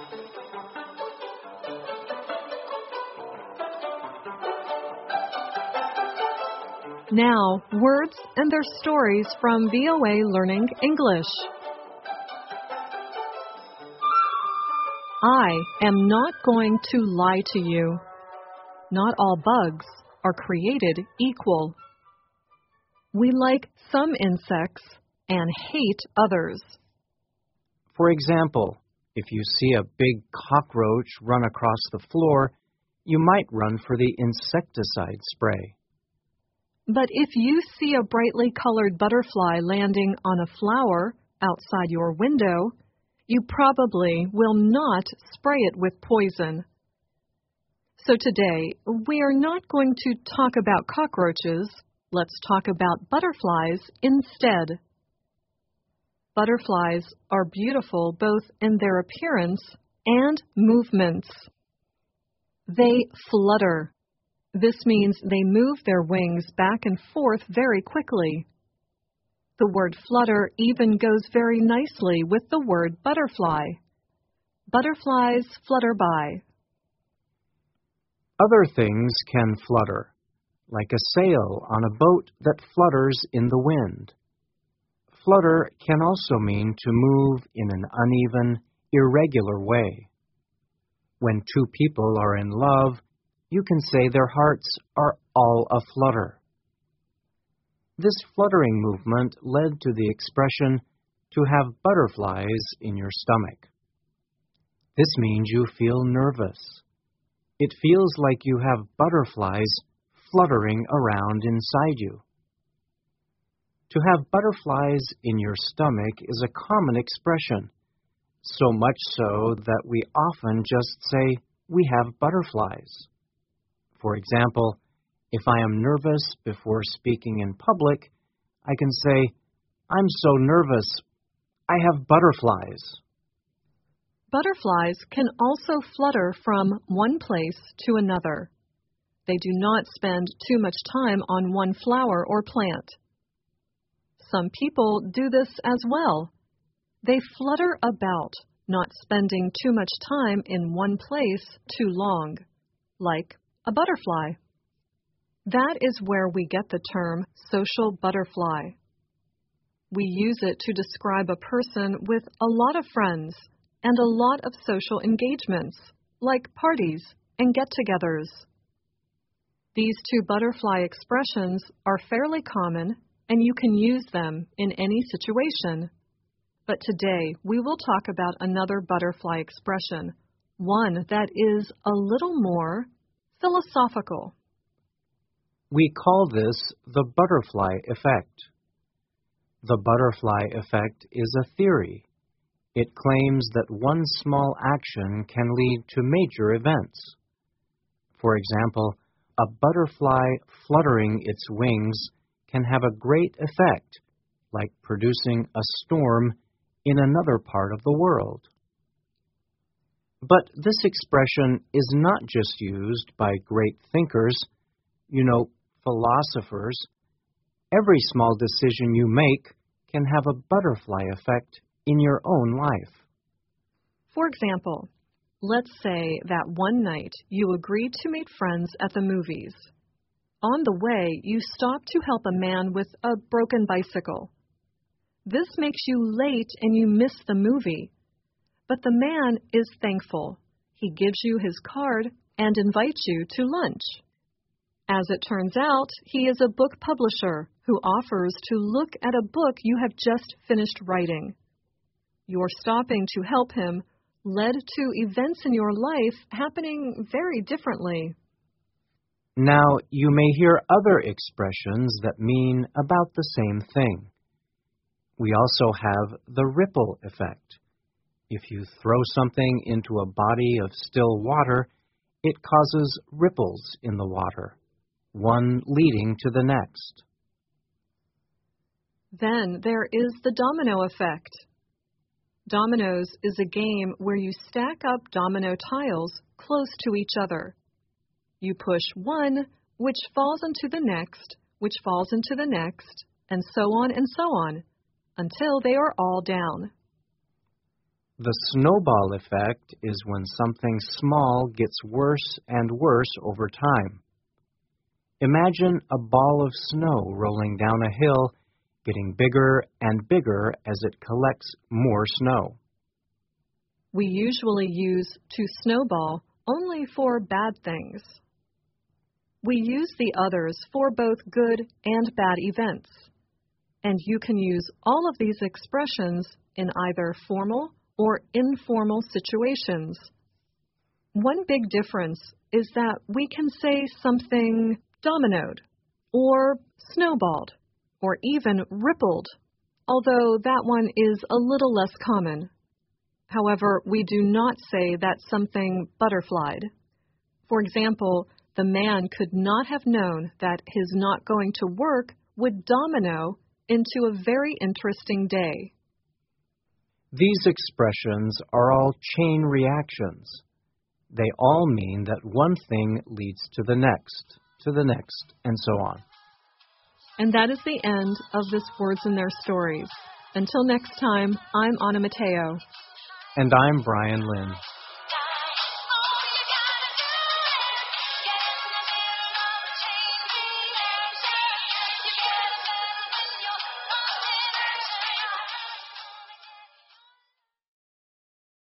Now, words and their stories from VOA Learning English. I am not going to lie to you. Not all bugs are created equal. We like some insects and hate others. For example, if you see a big cockroach run across the floor, you might run for the insecticide spray. But if you see a brightly colored butterfly landing on a flower outside your window, you probably will not spray it with poison. So today, we are not going to talk about cockroaches. Let's talk about butterflies instead. Butterflies are beautiful both in their appearance and movements. They flutter. This means they move their wings back and forth very quickly. The word flutter even goes very nicely with the word butterfly. Butterflies flutter by. Other things can flutter, like a sail on a boat that flutters in the wind. Flutter can also mean to move in an uneven, irregular way. When two people are in love, you can say their hearts are all aflutter. This fluttering movement led to the expression to have butterflies in your stomach. This means you feel nervous. It feels like you have butterflies fluttering around inside you. To have butterflies in your stomach is a common expression, so much so that we often just say, "We have butterflies." For example, if I am nervous before speaking in public, I can say, "I'm so nervous, I have butterflies." Butterflies can also flutter from one place to another. They do not spend too much time on one flower or plant. Some people do this as well. They flutter about, not spending too much time in one place too long, like a butterfly. That is where we get the term social butterfly. We use it to describe a person with a lot of friends and a lot of social engagements, like parties and get-togethers. These two butterfly expressions are fairly common, and you can use them in any situation. But today, we will talk about another butterfly expression, one that is a little more philosophical. We call this the butterfly effect. The butterfly effect is a theory. It claims that one small action can lead to major events. For example, a butterfly fluttering its wings can have a great effect, like producing a storm in another part of the world. But this expression is not just used by great thinkers, philosophers. Every small decision you make can have a butterfly effect in your own life. For example, let's say that one night you agreed to meet friends at the movies. On the way, you stop to help a man with a broken bicycle. This makes you late and you miss the movie. But the man is thankful. He gives you his card and invites you to lunch. As it turns out, he is a book publisher who offers to look at a book you have just finished writing. Your stopping to help him led to events in your life happening very differently. Now, you may hear other expressions that mean about the same thing. We also have the ripple effect. If you throw something into a body of still water, it causes ripples in the water, one leading to the next. Then there is the domino effect. Dominoes is a game where you stack up domino tiles close to each other. You push one, which falls into the next, which falls into the next, and so on, until they are all down. The snowball effect is when something small gets worse and worse over time. Imagine a ball of snow rolling down a hill, getting bigger and bigger as it collects more snow. We usually use to snowball only for bad things. We use the others for both good and bad events. And you can use all of these expressions in either formal or informal situations. One big difference is that we can say something dominoed, or snowballed, or even rippled, although that one is a little less common. However, we do not say that something butterflied. For example, the man could not have known that his not going to work would domino into a very interesting day. These expressions are all chain reactions. They all mean that one thing leads to the next, and so on. And that is the end of this Words and Their Stories. Until next time, I'm Anna Mateo. And I'm Brian Lynn.